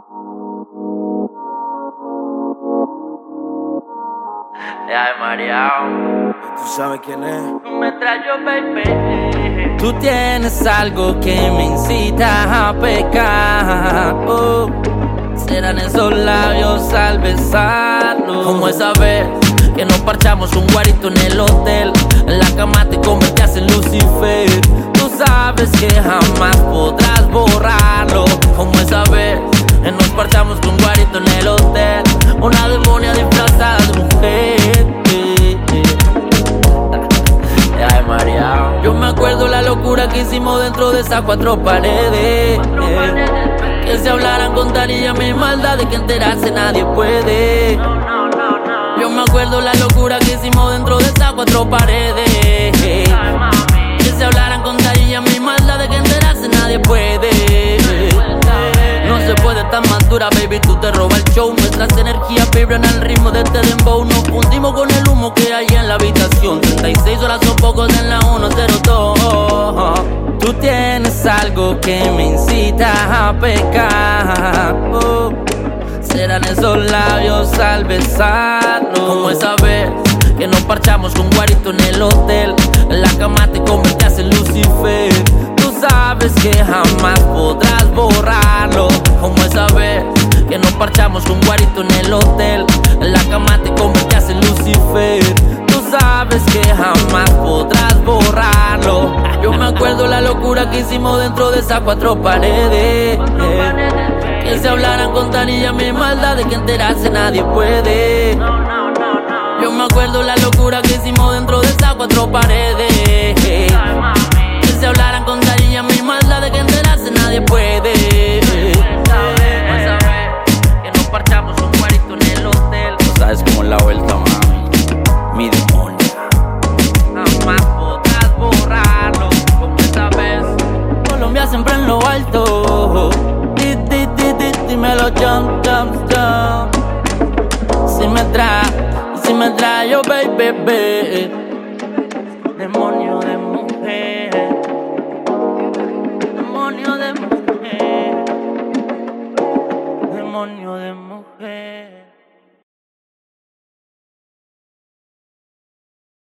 Ya he mareado. ¿Tú sabes quién es? Me traigo, baby. Tú tienes algo que me incita a pecar. Serán esos labios al besarlos. Como esa vez que nos parchamos un guarito en el hotel. En la cama te convertías en Lucifer. Tú sabes que jamás podrás borrarlo. Como esa vez que nos parchamos con un guarito en el hotel. Una demonia disfrazada de mujer. Ya he mareado. Yo me acuerdo la locura que hicimos dentro de esas cuatro paredes. Que se hablaran, contaría mi maldad, de que enterarse nadie puede. Yo me acuerdo la locura que hicimos dentro de esas cuatro paredes. Que se hablaran, contaría mi maldad, de que enterarse nadie puede. No se puede estar más dura, baby, tú te robas el show. Nuestras energías vibran al ritmo de este dembow. Nos fundimos con el humo que hay en la habitación. 36 horas son pocos en la 102. Tú tienes algo que me incita a pecar. Serán esos labios al besarnos. Como esa vez que nos parchamos con un guarito en el hotel. En la cama te convertías en Lucifer. Tú sabes que jamás podrás borrarlo. Como esa vez que nos parchamos con un guarito en el hotel. En la cama te convertías en Lucifer. Tú sabes que jamás podrás borrarlo. Yo me acuerdo la locura que hicimos dentro de esas cuatro paredes. Que se hablaran, contaría mi maldad, de que enterarse nadie puede. Yo me acuerdo la locura que hicimos dentro de esas cuatro paredes. Que se hablaran, contaría mi maldad, de que enterarse nadie puede. Que nos parchamos un guarito en el hotel. Tú sabes cómo es la vuelta, mami. Mi demonia. Jamás podrás borrarlo. Como esta vez. Colombia siempre en lo alto. Dímelo, jump, jump, jump. Si me trae, oh baby, demonio.